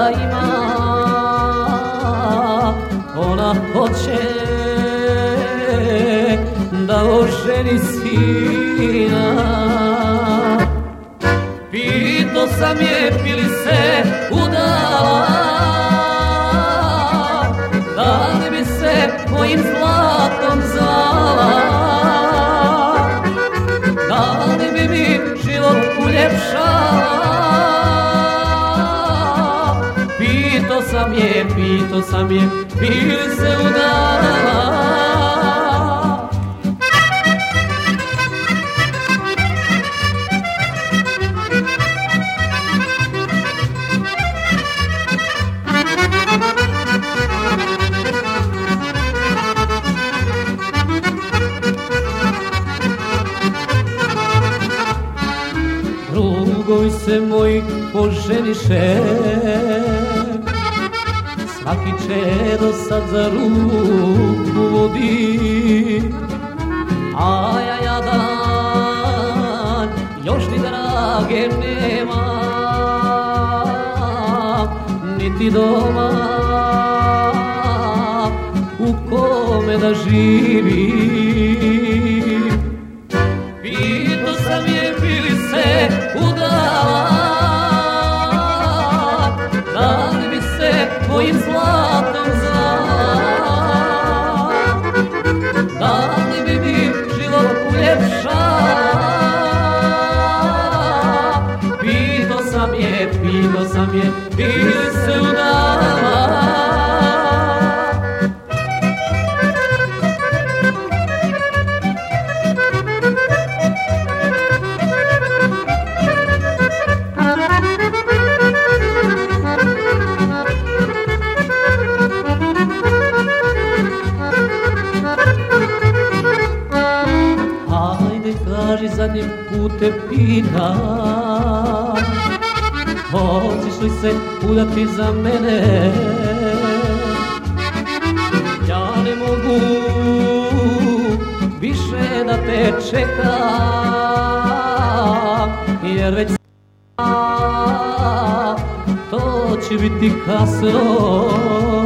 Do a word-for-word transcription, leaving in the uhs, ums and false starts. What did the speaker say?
da ima, ona hoće da oženi sina. Pito sam je bi li se udala, da li bi se mojim zlatom zvala, da li bi mi život uljepšala. Pito sam je, pito sam je, bi li se udala. Drugovi se moji poženiše, svaki čedo sad za ruku vodi, a ja jadan još ni drage nema, niti doma u kome da živim. Pito sam je bi li se udala, da li bi se mojim zlatom zvala, da li bi mi život uljepšala. Pito sam je, pito sam je, bi li se udala. Kaži zadnjim putem pitam, hoćeš li se udati za mene? Ja ne mogu više da te čekam, jer već znam to će biti kasno.